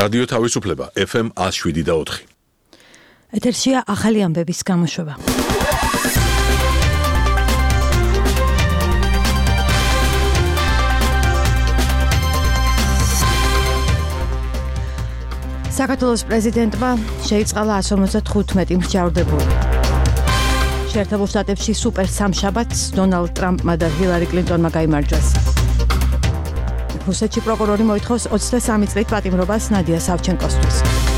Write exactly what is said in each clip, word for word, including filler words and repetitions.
რადიო თავისუფლება ეფ ემ one oh seven და four. ეთერშია ახალი ამბების გამოშვება. საქართველოს პრეზიდენტმა შეიწყალა one fifty-five მსჯავრდებული. შეერთებულ შტატებში სუპერ სამშაბათს დონალდ ტრამპმა და ჰილარი კლინტონმა გაიმარჯვეს. რუსეთში პროკურორი მოითხოვს twenty-three წლით პატიმრობას ნადია სავჩენკოსთვის.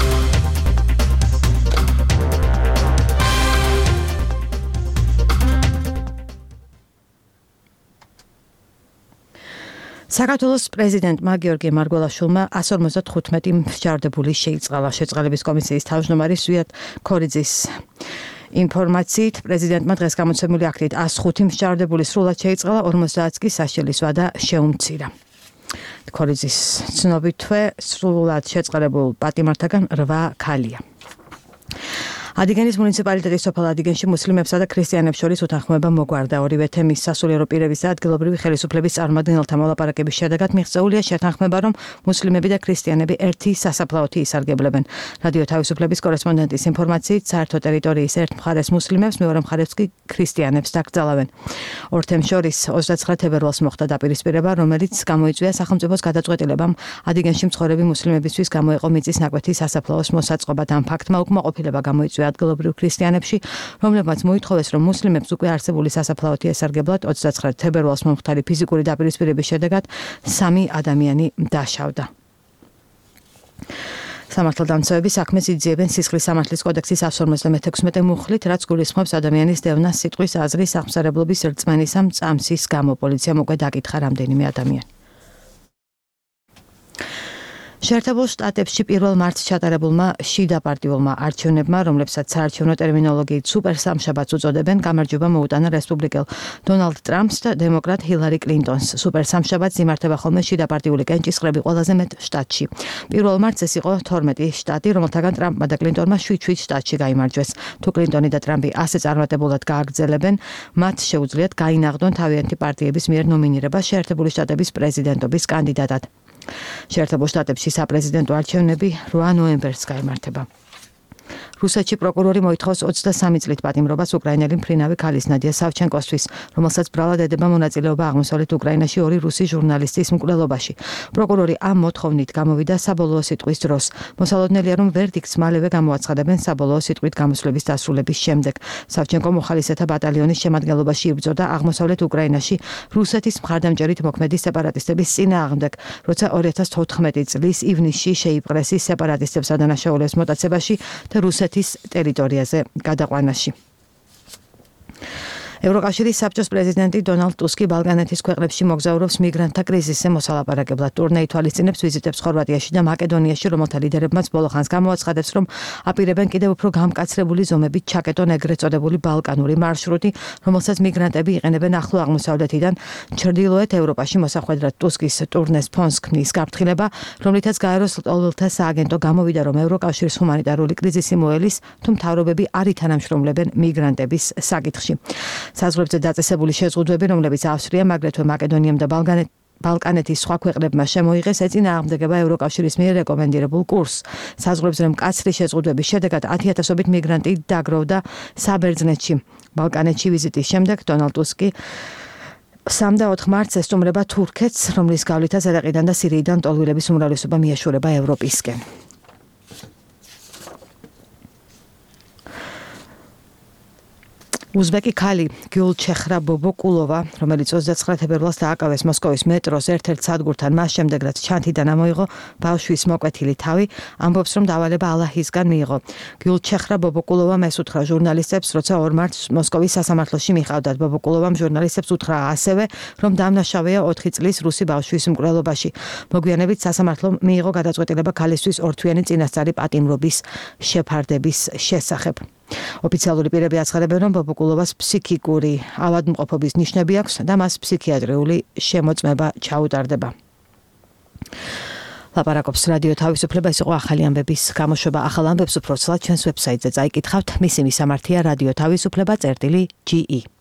საქართველოს პრეზიდენტმა გიორგი მარგველაშვილმა one fifty-five მსჯავრდებული შეიწყალა. შეწყალების კომისიის თავმჯდომარის ზვიად ქორიძის ინფორმაციით პრეზიდენტმა დღეს გამოცემული აქტით one oh five მსჯავრდებული სრულად შეიწყალა, forty კი საშილის ვადა შეუმცირა. ქორიძის ცნობითვე სრულად შეწყალებულ პატიმართაგან eight ქალია. Adigენის მუნიციპალიტეტის სოფელ Adigენში მუსლიმებსა და ქრისტიანებს შორის უთანხმოება მოგვარდა. ორივე თემის სასულიერო პირების და ადგილობრივი ხელისუფლების წარმომადგენელთა მოლაპარაკების შედეგად მიღწეულია შეთანხმება, რომ მუსლიმები და ქრისტიანები ერთი სასაფლაოთი ისარგებლებენ. რადიო თავისუფლების კორესპონდენტის ინფორმაციით, საერთო ტერიტორიის ერთ მხარეს მუსლიმებს, მეორე მხარეს კი ქრისტიანებს დაკრძალავენ. ორ თემს შორის twenty-nine თებერვალს მოხდა დაპირისპირება, რომელიც გამოიწვია სახელმწიფოს გადაწყვეტილებამ Adigენში მცხოვრები მუსლიმებისთვის გამოეყო მიწის ნაკვეთი სასაფლაოს მოსაწყობად. ამ ფაქტმა უკმაყოფილება გამოიწვია ადგილობრივ ქრისტიანებში, რომლებმაც მოითხოვეს, რომ მუსლიმებს უკვე არსებული სასაფლაოთი ესარგებლად. twenty-nine თებერვალს მომხდარი ფიზიკური დაპირისპირების შედეგად სამი ადამიანი დაშავდა. სამართალდამცავები საქმეს იძიებენ სისხლის სამართლის კოდექსის one forty-six მუხლით, რაც გულისხმობს ადამიანის დევნას, სიტყვის, აზრის, აღმსარებლობის, რწმენისა, წამსის გამო. პოლიციამ უკვე დაკითხა რამდენიმე ადამიანი. შეერთებულ შტატებში პირველ მარტს ჩატარებულმა შიდა პარტიულმა არჩევნებმა, რომლებსაც საარჩევნო ტერმინოლოგიით სუპერ სამშაბათს უწოდებენ, გამარჯვება მოუტანა რესპუბლიკელ დონალდ ტრამპს და დემოკრატ ჰილარი კლინტონს. სუპერ სამშაბათს იმართება ხოლმე შიდა პარტიული კენჭისყრები ყველაზე მეტ შტატში. პირველ მარტს ეს იყო twelve შტატი, რომელთაგან ტრამპმა და კლინტონმა seven შტატში გაიმარჯვეს. თუ კლინტონი და ტრამპი ასე წარმატებულად გააგრძელებენ, მათ შეუძლიათ გაინაღდონ თავიანთი პარტიების მიერ ნომინირება შეერთებული შტატების პრეზიდენტობის კანდიდატად. შეერთებულ შტატებში საპრეზიდენტო არჩევნები eight ნოემბერს გაიმართება. რუსეთში პროკურორი მოითხოვს twenty-three წლით პატიმრობას უკრაინელი მფრინავი ქალის ნადია სავჩენკოსთვის, რომელსაც ბრალად ედება მონაწილეობა აღმოსავლეთ უკრაინაში ორი რუსი ჟურნალისტის მკვლელობაში. პროკურორი ამ მოთხოვნით გამოვიდა საბოლოო სიტყვის დროს. მოსალოდნელია, რომ ვერდიქტს მალევე გამოაცხადებენ საბოლოო სიტყვით გამოსვლების დასრულების შემდეგ. სავჩენკო მოხალისეთა ბატალიონის შემადგენლობაში იბრძოდა აღმოსავლეთ უკრაინაში რუსეთის მხარდამჭერით მოქმედი სეპარატისტების წინააღმდეგ, როცა two thousand fourteen წლის ივნისში შეიპყრეს ის სეპარატისტებს ადანაშაულებს მოტაცებაში და რუსეთის ტერიტორიაზე გადაყვანაში. ევროკავშირის საბჭოს პრეზიდენტი დონალდ ტუსკი ბალკანეთის ქვეყნებში მოგზაურობს მიგრანტთა კრიზისზე მოსალაპარაკებლად. ტურნე ითვალისწინებს ვიზიტებს ხორვატიაში და მაკედონიაში, რომელთა ლიდერებმაც ბოლო ხანს გამოაცხადებს, რომ აპირებენ კიდევ უფრო გამკაცრებული ზომებით ჩაკეტონ ეგრეთ წოდებული ბალკანური მარშრუტი, რომელსაც მიგრანტები იყენებენ ახლო აღმოსავლეთიდან ჩრდილოეთ ევროპაში მოსახვედრად. ტუსკის ტურნეს ფონს ქმნის გაფრთხილება, რომლითაც გაეროს ლტოლვილთა სააგენტო გამოვიდა, რომ ევროკავშირის ჰუმანიტარული კრიზისი მოელის, თუ მთავრობები არ ითანამშრომლებენ მიგრანტების საკითხში. საზღვრებზე დაწესებული შეზღუდვები, რომლებიც ავსტრიამ, აგრეთვე მაკედონიამ და ბალკანეთის სხვა ქვეყნებმა შემოიღეს, ეწინააღმდეგება ევროკავშირის მიერ რეკომენდირებულ კურსს. საზღვრებზე მკაცრი შეზღუდვების შედეგად ათი ათასობით მიგრანტი დაგროვდა საბერძნეთში. ბალკანეთში ვიზიტის შემდეგ დონალდ ტუსკი three და four მარტს ესტუმრება თურქეთს, რომლის გავლითაც ერაყიდან და სირიიდან ტოლვილების უმრავლესობა მიეშურება ევროპისკენ. უზბეკი ქალი გიულჩეხრა ბობოკულოვა, რომელიც twenty-nine თებერვალს დააკავეს მოსკოვის მეტროს ერთ-ერთ სადგურთან, მას შემდეგ რაც ჩანთიდან ამოიღო ბავშვის მოკვეთილი თავი, ამბობს, რომ დავალება ალაჰისგან მიიღო. გიულჩეხრა ბობოკულოვამ ესუთხრა ჟურნალისტებს, როცა two მარტს მოსკოვის სასამართლოში მიყავდათ. ბობოკულოვამ ჟურნალისტებს უთხრა ასევე, რომ დამნაშავეა four წლის რუსი ბავშვის მკვლელობაში. მოგვიანებით სასამართლომ მიიღო გადაწყვეტილება ქალისთვის ორთვიანი წინასწარი პატიმრობის შეფარდების შესახებ. ოფიციალური პირები აცხადებენ, რომ ბობოკულოვას ფსიქიკური ავადმყოფობის ნიშნები აქვს და მას ფსიქიატრიული შემოწმება ჩაუტარდება. ლაპარაკობს რადიო თავისუფლება, ეს იყო ახალი ამბების გამოშვება. ახალ ამბებს უფრო ცალად ჩვენს ვებსაიტზე წაიკითხავთ. მისი მისამართია რადიო თავისუფლება წერტილი ჯი ი.